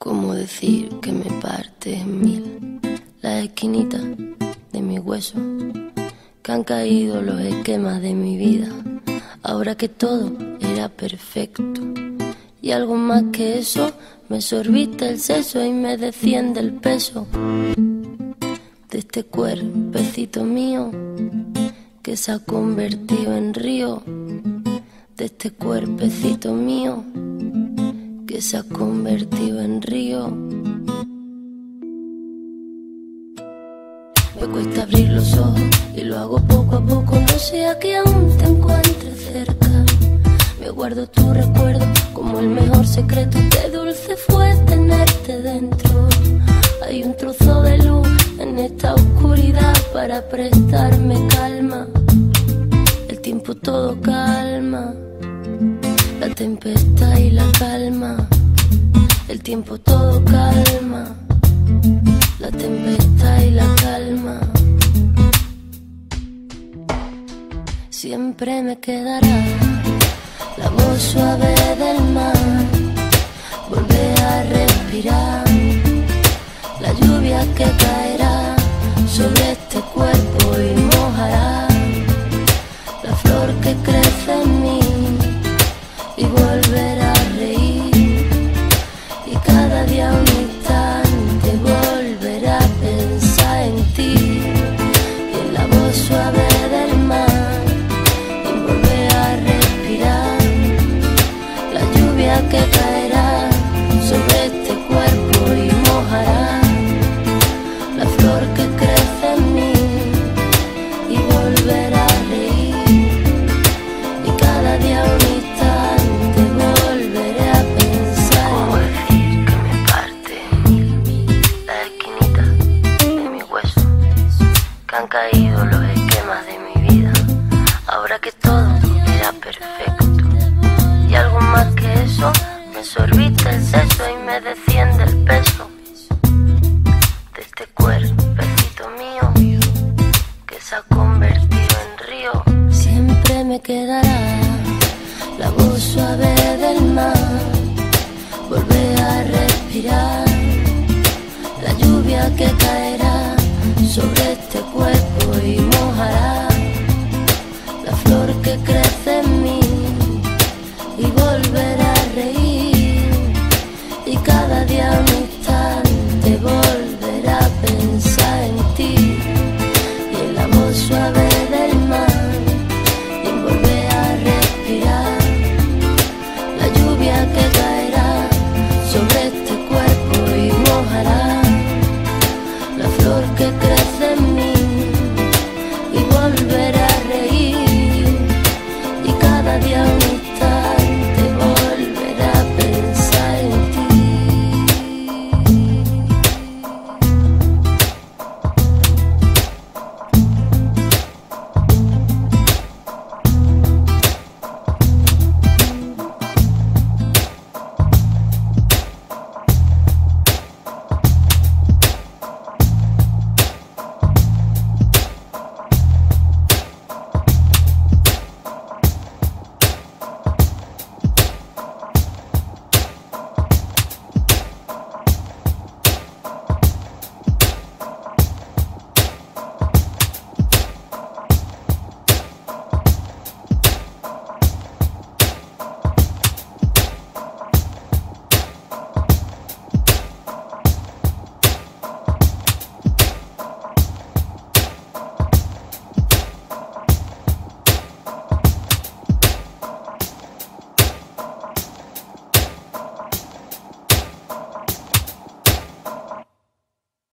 ¿Cómo decir que me parte en mil las esquinitas de mi hueso? Que han caído los esquemas de mi vida, ahora que todo era perfecto. Y algo más que eso, me sorbiste el seso y me desciende el peso de este cuerpecito mío que se ha convertido en río, de este cuerpecito mío que se ha convertido en río. Me cuesta abrir los ojos y lo hago poco a poco, no sea que aún te encuentre cerca. Me guardo tu recuerdo como el mejor secreto, qué dulce fue tenerte dentro. Hay un trozo de luz en esta oscuridad para prestarme calma. El tiempo todo calma, la tempestad y la calma. El tiempo todo calma, la tempestad y la calma. Siempre me quedará la voz suave del mar, volver a respirar la lluvia que caerá sobre este cuerpo y mojará la flor que crece en mí, y volver a reír, y cada día un instante volver a pensar en ti, y en la voz suave del mar, y volver a respirar la lluvia que caerá sobre este cuerpo y mojará la flor que crece en mí, y volver a reír, y cada día un instante volveré a pensar. ¿Cómo decir que me parte en mil la esquinita de mi hueso? Que han caído los esquemas de mi vida, ahora que todo era perfecto. Y algo más que eso, me sorbiste el seso y me desciende el peso de este cuerpecito mío que se ha convertido en río. Siempre me quedará la voz suave del mar, volver a respirar la lluvia que caerá sobre este cuerpo y mojará la flor que crece en mí, y volver a reír, y cada día un instante volver a pensar.